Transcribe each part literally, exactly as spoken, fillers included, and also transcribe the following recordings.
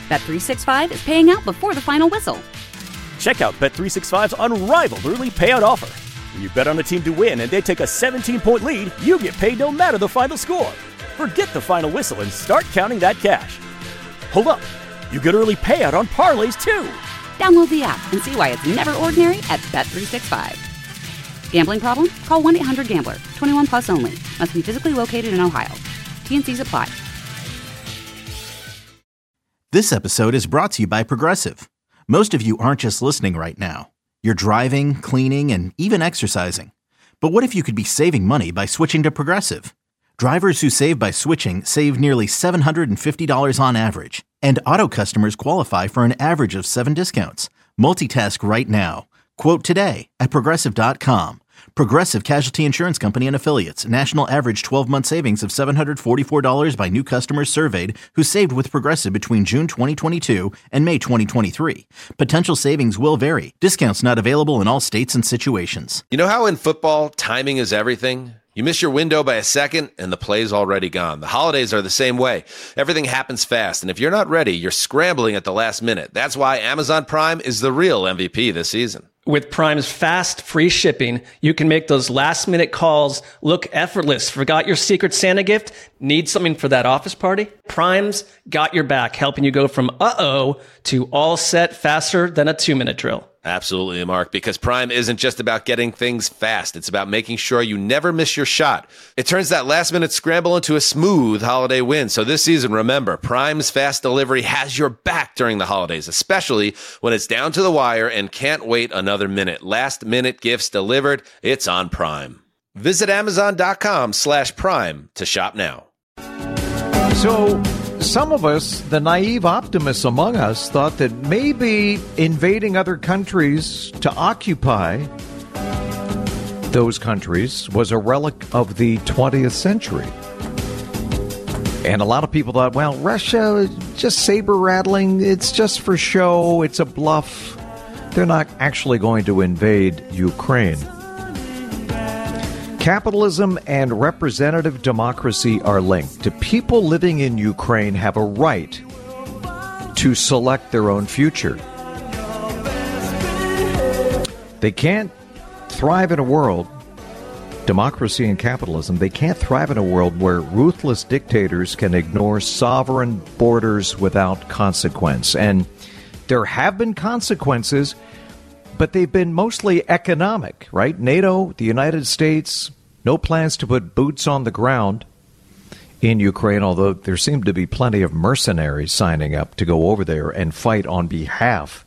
Bet three sixty-five is paying out before the final whistle. Check out Bet three sixty-five's unrivaled early payout offer. When you bet on a team to win and they take a seventeen-point lead, you get paid no matter the final score. Forget the final whistle and start counting that cash. Hold up. You get early payout on parlays, too. Download the app and see why it's never ordinary at Bet three sixty-five. Gambling problem? Call one eight hundred gambler. twenty-one plus only. Must be physically located in Ohio. T N Cs apply. This episode is brought to you by Progressive. Most of you aren't just listening right now. You're driving, cleaning, and even exercising. But what if you could be saving money by switching to Progressive? Drivers who save by switching save nearly seven hundred fifty dollars on average. And auto customers qualify for an average of seven discounts. Multitask right now. Quote today at Progressive dot com. Progressive Casualty Insurance Company and Affiliates. National average twelve-month savings of seven hundred forty-four dollars by new customers surveyed who saved with Progressive between June twenty twenty-two and May twenty twenty-three. Potential savings will vary. Discounts not available in all states and situations. You know how in football, timing is everything? You miss your window by a second, and the play's already gone. The holidays are the same way. Everything happens fast, and if you're not ready, you're scrambling at the last minute. That's why Amazon Prime is the real M V P this season. With Prime's fast, free shipping, you can make those last-minute calls look effortless. Forgot your Secret Santa gift? Need something for that office party? Prime's got your back, helping you go from uh-oh to all set faster than a two-minute drill. Absolutely, Mark, because Prime isn't just about getting things fast. It's about making sure you never miss your shot. It turns that last-minute scramble into a smooth holiday win. So this season, remember, Prime's fast delivery has your back during the holidays, especially when it's down to the wire and can't wait another minute. Last-minute gifts delivered, it's on Prime. Visit Amazon.com slash Prime to shop now. So some of us, the naive optimists among us, thought that maybe invading other countries to occupy those countries was a relic of the twentieth century. And a lot of people thought, well, Russia, just saber-rattling, it's just for show, it's a bluff. They're not actually going to invade Ukraine. Capitalism and representative democracy are linked. The people living in Ukraine have a right to select their own future. They can't thrive in a world, democracy and capitalism, they can't thrive in a world where ruthless dictators can ignore sovereign borders without consequence. And there have been consequences, but they've been mostly economic, right? NATO, the United States, no plans to put boots on the ground in Ukraine, although there seem to be plenty of mercenaries signing up to go over there and fight on behalf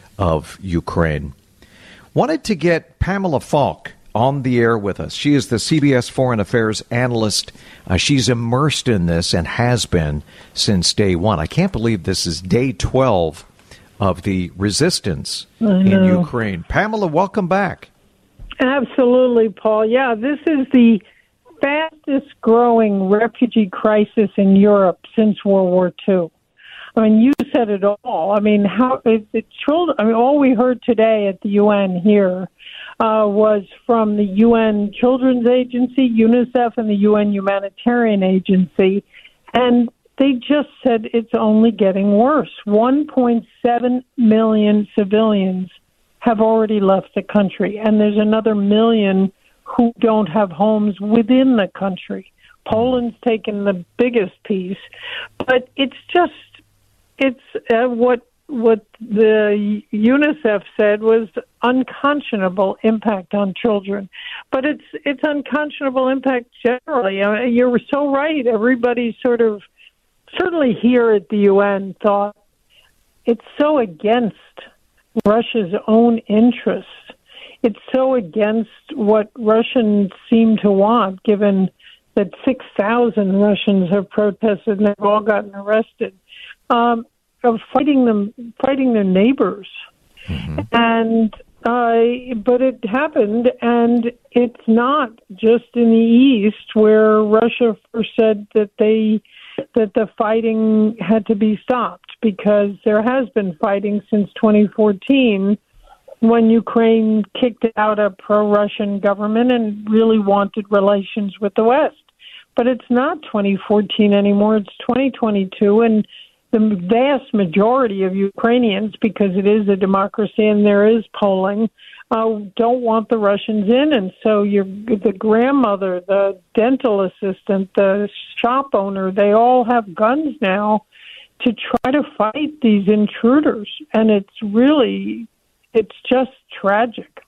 of Ukraine. Wanted to get Pamela Falk on the air with us. She is the C B S Foreign Affairs analyst. Uh, she's immersed in this and has been since day one. I can't believe this is day twelve of the resistance in Ukraine. Pamela, welcome back. Absolutely, Paul. Yeah, this is the fastest growing refugee crisis in Europe since World War Two. I mean, you said it all. I mean, how it, it children. I mean, all we heard today at the U N here uh, was from the U N Children's Agency, UNICEF, and the U N Humanitarian Agency, and they just said it's only getting worse. one point seven million civilians have already left the country, and there's another million who don't have homes within the country. Poland's taken the biggest piece, but it's just, it's uh, what what the UNICEF said was unconscionable impact on children. But it's it's unconscionable impact generally. I mean, you're so right. Everybody sort of, certainly here at the U N, thought it's so against Russia's own interests. It's so against what Russians seem to want, given that six thousand Russians have protested and they've all gotten arrested, um, of fighting them, fighting their neighbors. Mm-hmm. And uh, but it happened, and it's not just in the East where Russia first said that they that the fighting had to be stopped, because there has been fighting since twenty fourteen, when Ukraine kicked out a pro-Russian government and really wanted relations with the West. But it's not twenty fourteen anymore. It's twenty twenty-two, and the vast majority of Ukrainians, because it is a democracy and there is polling, uh, don't want the Russians in. And so you're, the grandmother, the dental assistant, the shop owner, they all have guns now to try to fight these intruders. And it's really, it's just tragic.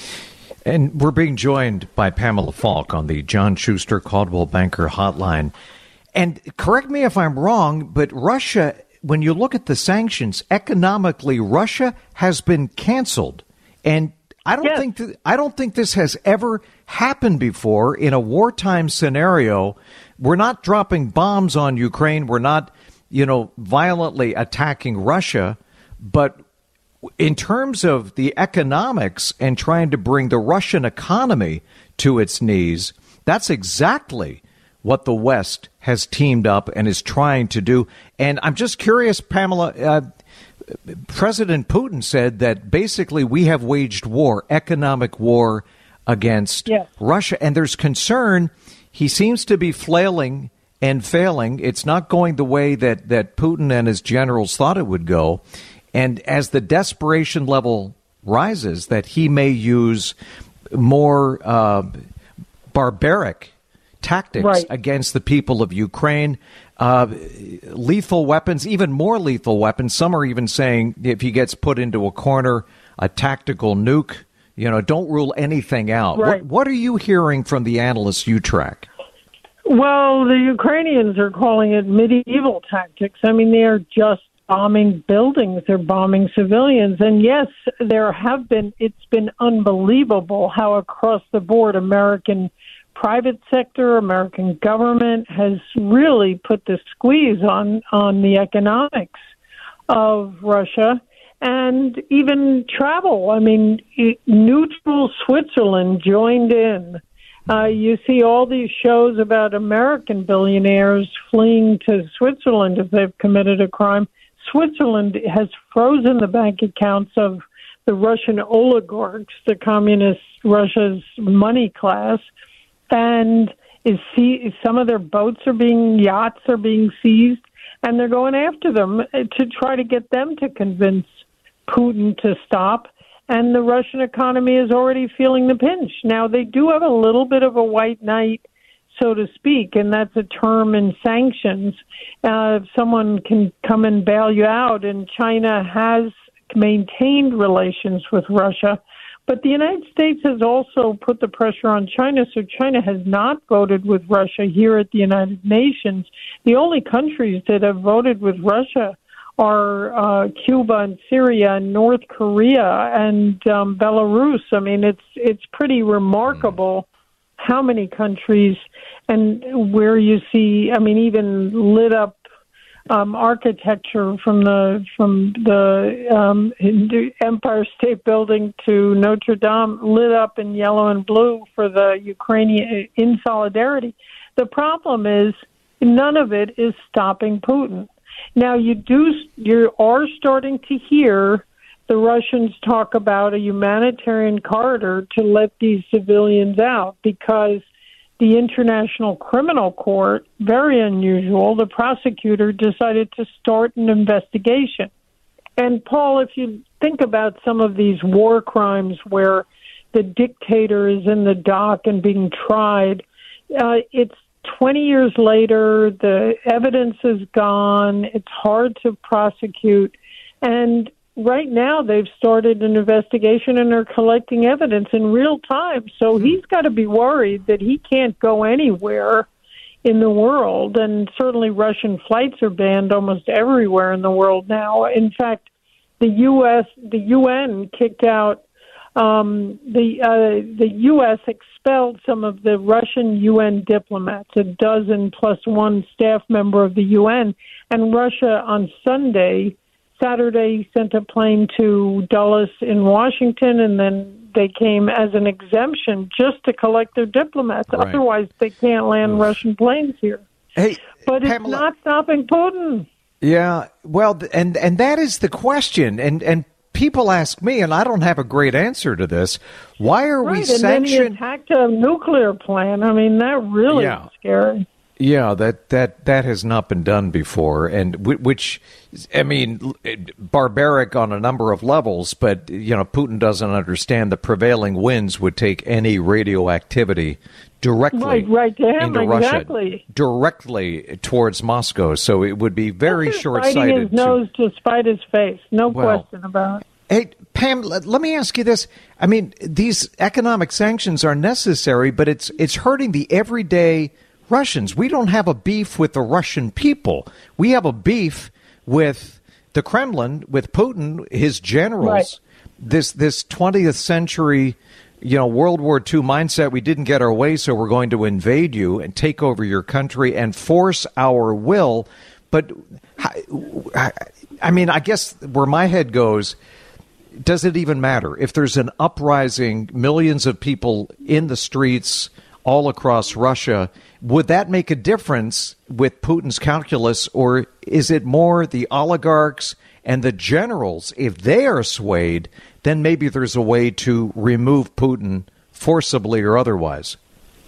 And we're being joined by Pamela Falk on the John Schuster Coldwell Banker Hotline. And correct me if I'm wrong, but Russia, when you look at the sanctions, economically, Russia has been canceled. And I don't yes. think th- I don't think this has ever happened before in a wartime scenario. We're not dropping bombs on Ukraine. We're not, you know, violently attacking Russia. But in terms of the economics and trying to bring the Russian economy to its knees, that's exactly what the West has teamed up and is trying to do. And I'm just curious, Pamela, uh, President Putin said that basically we have waged war, economic war against yes. Russia. And there's concern. He seems to be flailing and failing. It's not going the way that, that Putin and his generals thought it would go. And as the desperation level rises, that he may use more uh, barbaric tactics right. against the people of Ukraine, uh, lethal weapons, even more lethal weapons. Some are even saying if he gets put into a corner, a tactical nuke. You know, don't rule anything out. Right. What, what are you hearing from the analysts you track? Well, the Ukrainians are calling it medieval tactics. I mean, they are just bombing buildings. They're bombing civilians. And yes, there have been, it's been unbelievable how across the board American private sector, American government has really put the squeeze on, on the economics of Russia and even travel. I mean, neutral Switzerland joined in. Uh, you see all these shows about American billionaires fleeing to Switzerland if they've committed a crime. Switzerland has frozen the bank accounts of the Russian oligarchs, the communist Russia's money class, and is see, some of their boats are being, yachts are being seized, and they're going after them to try to get them to convince Putin to stop. And the Russian economy is already feeling the pinch. Now, they do have a little bit of a white knight, so to speak, and that's a term in sanctions. Uh, if someone can come and bail you out, and China has maintained relations with Russia, but the United States has also put the pressure on China, so China has not voted with Russia here at the United Nations. The only countries that have voted with Russia are uh, Cuba and Syria and North Korea and um, Belarus. I mean, it's it's pretty remarkable how many countries and where you see, I mean, even lit up um, architecture from the from the um, Empire State Building to Notre Dame lit up in yellow and blue for the Ukrainian in solidarity. The problem is none of it is stopping Putin. Now, you do, you are starting to hear the Russians talk about a humanitarian corridor to let these civilians out because the International Criminal Court, very unusual, the prosecutor decided to start an investigation. And, Paul, if you think about some of these war crimes where the dictator is in the dock and being tried, uh, it's twenty years later, the evidence is gone. It's hard to prosecute. And right now they've started an investigation and are collecting evidence in real time. So he's got to be worried that he can't go anywhere in the world. And certainly Russian flights are banned almost everywhere in the world now. In fact, the U S, the U N kicked out Um, the uh, the U S expelled some of the Russian U N diplomats, a dozen plus one staff member of the U N, and Russia on Sunday, Saturday, sent a plane to Dulles in Washington, and then they came as an exemption just to collect their diplomats. Right. Otherwise, they can't land Oof. Russian planes here. Hey, but it's Pamela, not stopping Putin. Yeah, well, and and that is the question, and and. People ask me, and I don't have a great answer to this. Why are right, we and sanctioning? Then he attacked a nuclear plant. I mean, that really yeah. is scary. Yeah, that, that, that has not been done before, and w- which, I mean, barbaric on a number of levels, but, you know, Putin doesn't understand the prevailing winds would take any radioactivity directly right, right to him, into exactly. Russia, directly towards Moscow, so it would be very That's short-sighted. Biting his nose to spite his face, no well, question about it. Hey, Pam, let, let me ask you this. I mean, these economic sanctions are necessary, but it's it's hurting the everyday Russians. We don't have a beef with the Russian people. We have a beef with the Kremlin, with Putin, his generals, right. this this twentieth century, you know, World War Two mindset. We didn't get our way, so we're going to invade you and take over your country and force our will. But, I mean, I guess where my head goes, does it even matter? If there's an uprising, millions of people in the streets all across Russia, would that make a difference with Putin's calculus, or is it more the oligarchs and the generals? If they are swayed, then maybe there's a way to remove Putin forcibly or otherwise.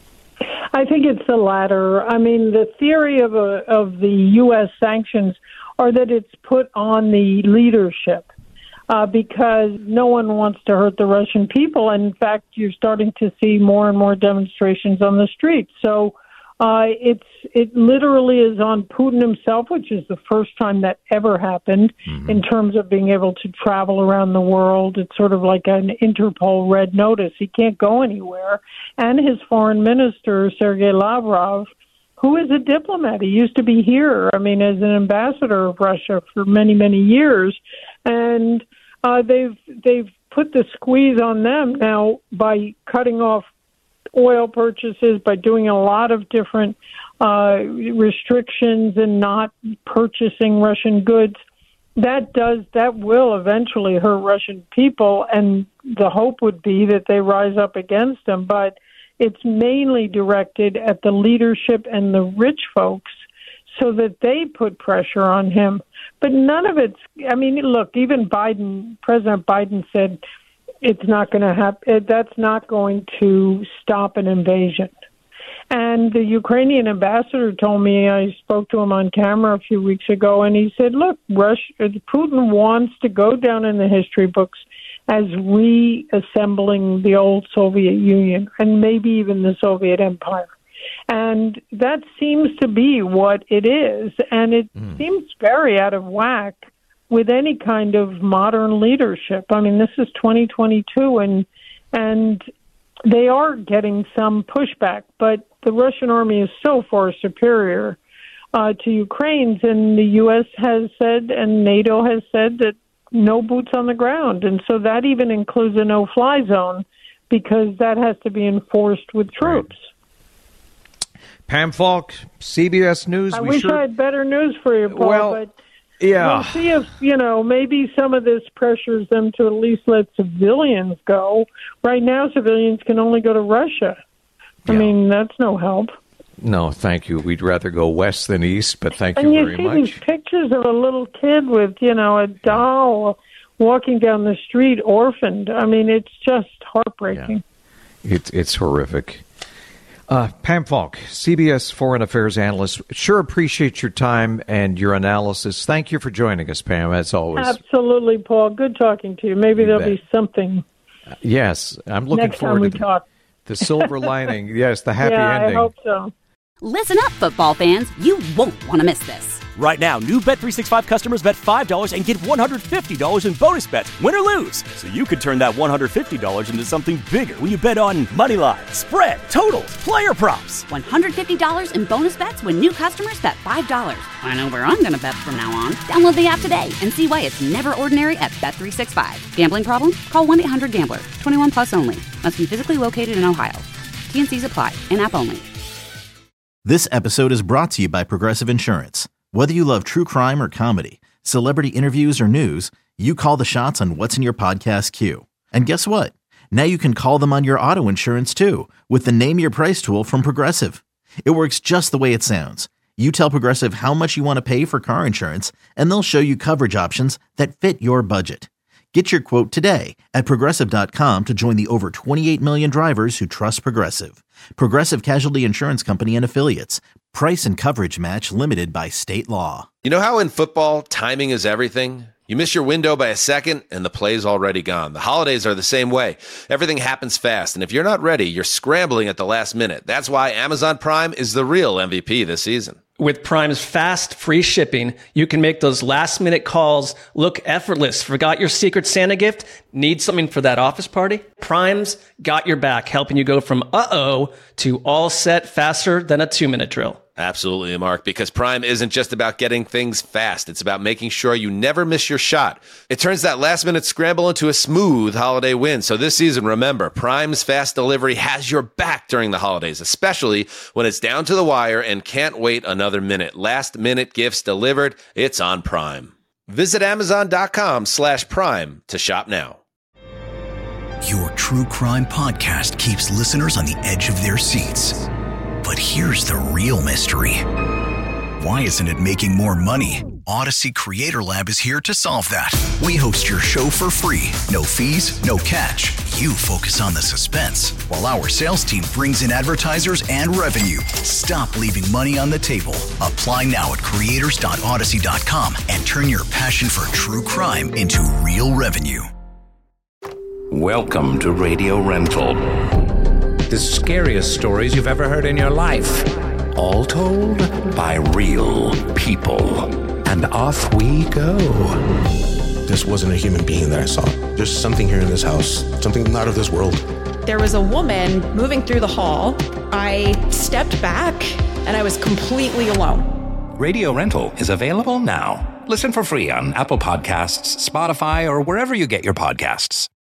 I think it's the latter. I mean, the theory of a, of the U S sanctions are that it's put on the leadership. Uh, because no one wants to hurt the Russian people. And in fact, you're starting to see more and more demonstrations on the streets. So uh, it's it literally is on Putin himself, which is the first time that ever happened mm-hmm. in terms of being able to travel around the world. It's sort of like an Interpol red notice. He can't go anywhere. And his foreign minister, Sergei Lavrov, who is a diplomat. He used to be here, I mean, as an ambassador of Russia for many, many years. And uh, they've they've put the squeeze on them now by cutting off oil purchases, by doing a lot of different uh, restrictions and not purchasing Russian goods. That does that will eventually hurt Russian people, and the hope would be that they rise up against them. But it's mainly directed at the leadership and the rich folks, so that they put pressure on him. But none of it's, I mean, look, even Biden, President Biden said it's not going to happen, that's not going to stop an invasion. And the Ukrainian ambassador told me, I spoke to him on camera a few weeks ago, and he said, look, Russia, Putin wants to go down in the history books as reassembling the old Soviet Union and maybe even the Soviet Empire. And that seems to be what it is. And it mm. seems very out of whack with any kind of modern leadership. I mean, this is twenty twenty-two, and and they are getting some pushback. But the Russian army is so far superior uh, to Ukraine's. And the U S has said, and NATO has said, that no boots on the ground. And so that even includes a no-fly zone, because that has to be enforced with troops. Right. Pam Falk, C B S News. I we wish sure... I had better news for you, Paul, well, but yeah. we'll see if, you know, maybe some of this pressures them to at least let civilians go. Right now, civilians can only go to Russia. I yeah. mean, that's no help. No, thank you. We'd rather go west than east, but thank and you you very see much. These pictures of a little kid with, you know, a doll walking down the street orphaned. I mean, it's just heartbreaking. Yeah. It, it's horrific. Uh, Pam Falk, C B S Foreign Affairs analyst. Sure appreciate your time and your analysis. Thank you for joining us, Pam, as always. Absolutely, Paul. Good talking to you. Maybe you there'll bet. be something. Uh, yes, I'm looking Next forward time we to talk. the silver lining. Yes, the happy yeah, ending. I hope so. Listen up, football fans. You won't want to miss this. Right now, new Bet three sixty-five customers bet five dollars and get one hundred fifty dollars in bonus bets, win or lose. So you could turn that one hundred fifty dollars into something bigger when you bet on money line, spread, totals, player props. one hundred fifty dollars in bonus bets when new customers bet five dollars. I know where I'm going to bet from now on. Download the app today and see why it's never ordinary at Bet three sixty-five. Gambling problem? Call one eight hundred gambler. twenty-one plus only. Must be physically located in Ohio. T N Cs apply. In-app only. This episode is brought to you by Progressive Insurance. Whether you love true crime or comedy, celebrity interviews or news, you call the shots on what's in your podcast queue. And guess what? Now you can call them on your auto insurance too with the Name Your Price tool from Progressive. It works just the way it sounds. You tell Progressive how much you want to pay for car insurance, and they'll show you coverage options that fit your budget. Get your quote today at Progressive dot com to join the over twenty-eight million drivers who trust Progressive. Progressive Casualty Insurance Company and Affiliates. Price and coverage match limited by state law. You know how in football, timing is everything? You miss your window by a second, and the play's already gone. The holidays are the same way. Everything happens fast, and if you're not ready, you're scrambling at the last minute. That's why Amazon Prime is the real M V P this season. With Prime's fast, free shipping, you can make those last-minute calls look effortless. Forgot your Secret Santa gift? Need something for that office party? Prime's got your back, helping you go from uh-oh to all set faster than a two-minute drill. Absolutely, Mark, because Prime isn't just about getting things fast. It's about making sure you never miss your shot. It turns that last-minute scramble into a smooth holiday win. So this season, remember, Prime's fast delivery has your back during the holidays, especially when it's down to the wire and can't wait another minute. Last-minute gifts delivered. It's on Prime. Visit Amazon.com slash Prime to shop now. Your true crime podcast keeps listeners on the edge of their seats. But here's the real mystery. Why isn't it making more money? Odyssey Creator Lab is here to solve that. We host your show for free. No fees, no catch. You focus on the suspense, while our sales team brings in advertisers and revenue. Stop leaving money on the table. Apply now at creators dot odyssey dot com and turn your passion for true crime into real revenue. Welcome to Radio Rental. The scariest stories you've ever heard in your life. All told by real people. And off we go. This wasn't a human being that I saw. There's something here in this house, something not of this world. There was a woman moving through the hall. I stepped back and I was completely alone. Radio Rental is available now. Listen for free on Apple Podcasts, Spotify, or wherever you get your podcasts.